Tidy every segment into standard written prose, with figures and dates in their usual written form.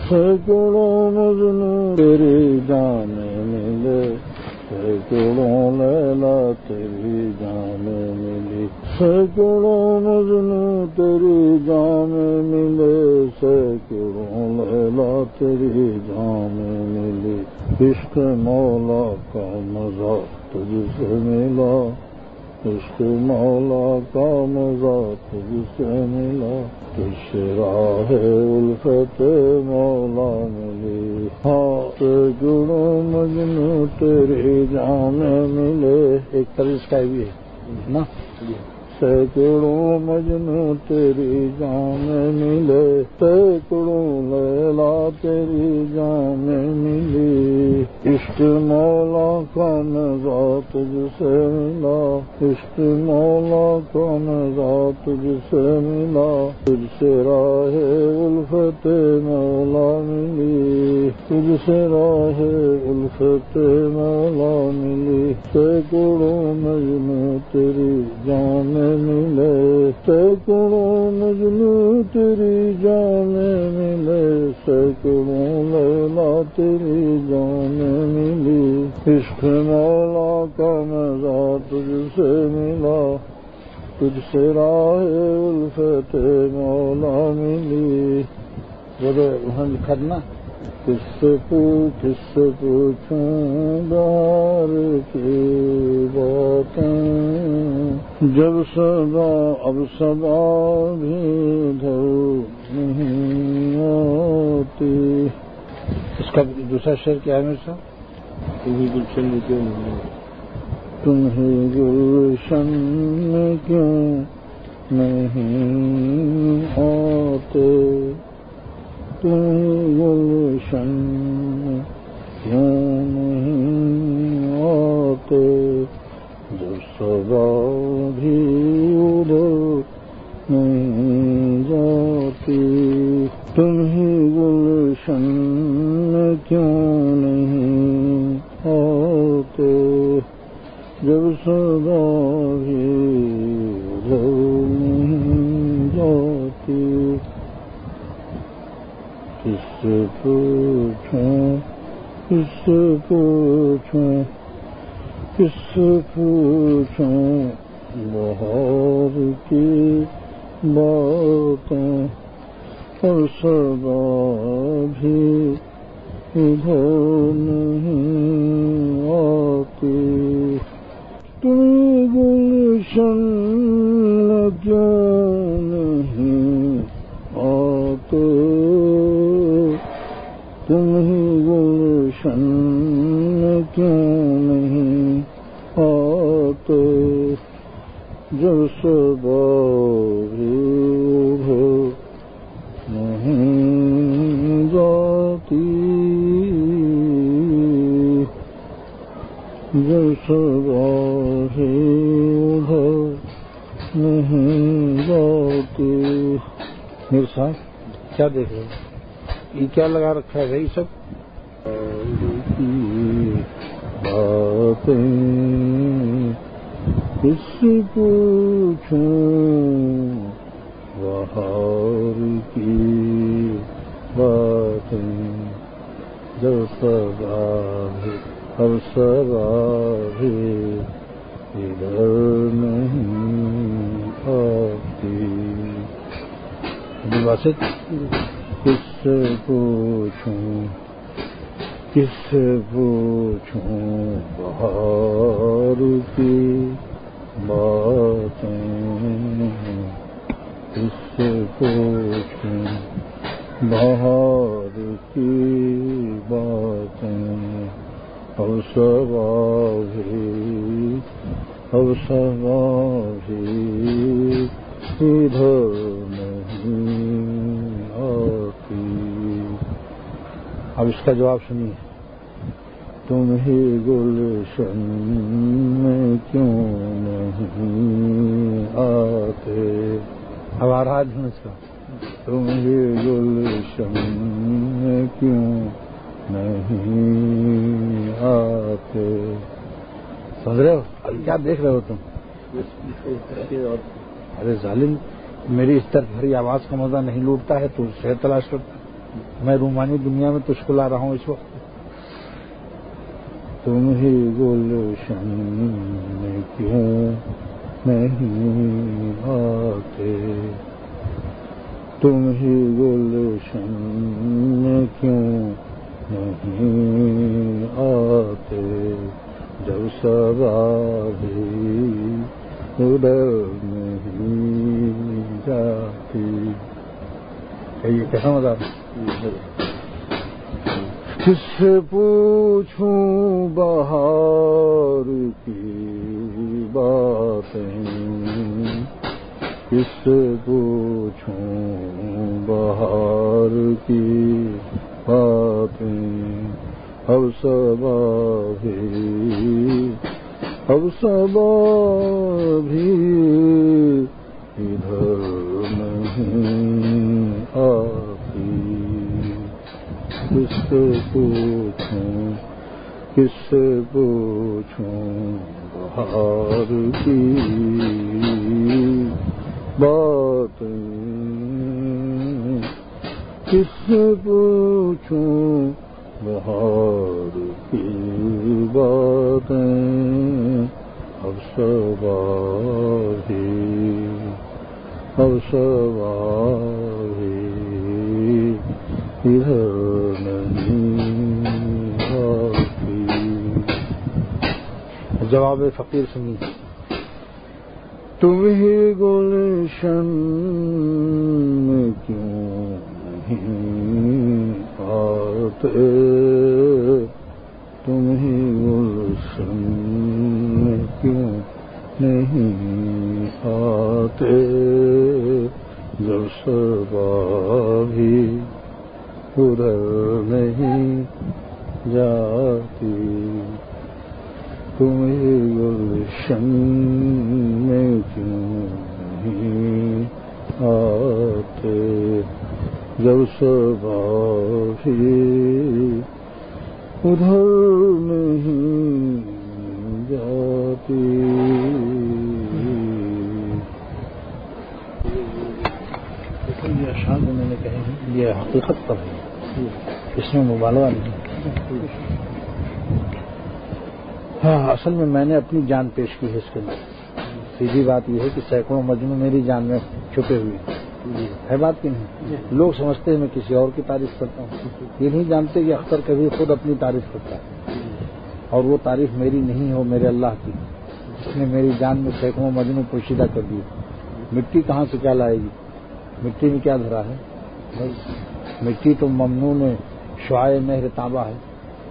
سینکڑوں مجنو تیری جان ملے، سینکڑوں لیلا تیری جان ملی، سینکڑوں مجنو تیری جان ملے، سینکڑوں لیلا تیری جان ملی، عشق مولا کا مزہ تجھ سے ملا، عشق مولا کا مزہ تجھ سے ملا، تجھ سے راہ الفت مولا ملی، ہاں سینکڑوں مجنو تیری جان ملے۔ ایک طرز کا بھی ہے نا، سینکڑوں مجنو تیری جان ملے، سینکڑوں لیلا تیری جان ملی، عشق مولا کا مزہ تجھ سے ملا، عشق مولا کا مزہ تجھ سے ملا، تجھ سے راہ الفت مولا ملی، تجھ سے راہ الفت مولا ملی، سینکڑوں مجنو تیری جان ملے، سینکڑوں مجنو تیری جان ملے، سینکڑوں لیلا تیری جان ملی، عشق مولا کا مزہ تجھ سے ملا، تجھ سے راہ الفت مولا ملی۔ وہاں لکھا تھا نا، کس سے پوچھوں بہار کی باتیں، جب صبا اب صبا بھی ادھر نہیں آتی۔ اس کا دوسرا شعر کیا ہے میرے صاحب؟ تمہیں گلشن میں کیوں نہیں، تمہیں گلشن میں کیوں نہیں آتے، تمہیں گلشن میں کیوں نہیں آتے، جب صبا بھی ادھر نہیں جاتی، تمہیں گلشن میں کیوں نہیں آتے، جب صبا بھی ادھر نہیں جاتی، کس سے پوچھوں، کس سے پوچھوں، کس سے پوچھوں بہار کی باتیں، اور صبا بھی ادھر نہیں آتی، تم گلشن میں کیوں نہیں آتے، تم ہی گلشن میں کیوں نہیں آتے، جب صبا بھی ادھر نہیں جاتی، جب صبا بھی ادھر نہیں جاتی۔ میرے صاحب کیا دیکھ رہے ہو؟ یہ کیا لگا رکھا ہے بھائی سب؟ باتیں کس سے پوچھوں بہار کی باتیں، جب صبا بھی اب صبا بھی ادھر نہیں آتی۔ واسط کس سے پوچھوں، کس سے پوچھوں بہار کی باتیں، کس سے پوچھوں بہار کی باتیں، اب صبا بھی ادھر نہیں آتی۔ اب اس کا جواب سنیے، تم ہی گلشن میں کیوں نہیں آتے، اب آ رہا ہے اس کا، تم ہی گلشن میں کیوں نہیں آتے، سمجھ رہے ہو؟ اب کیا دیکھ رہے ہو تم؟ ارے ظالم، میری اس طرح بھری آواز کا مزہ نہیں لوٹتا ہے تو شہر تلاش کرتا۔ میں رومانی دنیا میں تجھ کو لا رہا ہوں اس وقت. تم ہی گلشن میں کیوں نہیں آتے, تم ہی گلشن میں کیوں نہیں آتے, جب صبا بھی ادھر نہیں جاتی. یہ کیسا مزہ. کس سے پوچھوں بہار کی باتیں, کس سے پوچھوں بہار کی باتیں, اب صبا بھی ادھر نہیں آتی. کس سے پوچھوں بہار کی باتیں, کس سے پوچھوں بہار کی باتیں, اب صبا بھی ادھر نہیں آتی. جواب فقیر سنیے. تم ہی گلشن میں کیوں نہیں آتے, تم ہی گلشن میں کیوں نہیں آتے, جب صبا بھی ادھر نہیں جاتی. تم ہی گلشن میں کیوں نہیں آتے, جب صبا بھی ادھر نہیں جاتی. یہ اشعار جو میں نے کہے ہیں یہ حقیقت پر ہے, اس میں مبالغہ نہیں. ہاں, اصل میں نے اپنی جان پیش کی ہے اس کے اندر. سیدھی بات یہ ہے کہ سینکڑوں مجنوں میری جان میں چھپے ہوئے ہے. بات کی نہیں. لوگ سمجھتے ہیں میں کسی اور کی تعریف کرتا ہوں, یہ نہیں جانتے کہ اختر کبھی خود اپنی تعریف کرتا ہے, اور وہ تعریف میری نہیں ہو میرے اللہ کی, جس نے میری جان میں سینکڑوں مجنوں پوشیدہ کر دی. مٹی کہاں سے کیا لائے گی, مٹی میں کیا دھرا ہے؟ مٹی تو ممنون شعاع مہر تابہ ہے.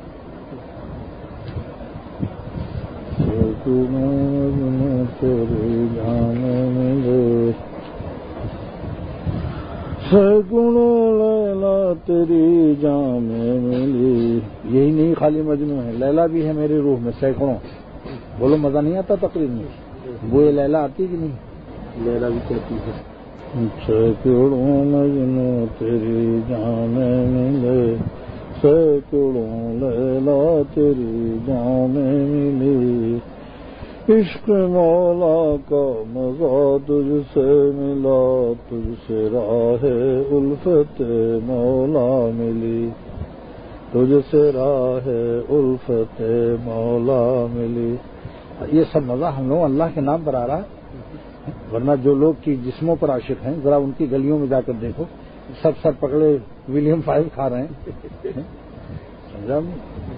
تیرے جان ملے سینکڑوں لیلا تیری جان ملی. یہی نہیں خالی مجنوں ہے, لیلا بھی ہے میری روح میں سینکڑوں. بولو مزہ نہیں آتا تقریر میں؟ وہ یہ لیلا آتی کہ نہیں؟ لیلا بھی کہتی ہے. سینکڑوں مجنوں تیری جان ملے, سینکڑوں لیلا تیری جان ملی. عشق مولا کا مزہ تجھ سے ملا, تجھ سے راہ الفت مولا ملی, تجھ سے راہ الفت مولا ملی. یہ سب مزہ ہم لوگ اللہ کے نام پر آ رہا ہے, ورنہ جو لوگ کی جسموں پر عاشق ہیں ذرا ان کی گلیوں میں جا کر دیکھو, سب سر پکڑے ولیم 5 کھا رہے ہیں. سمجھا؟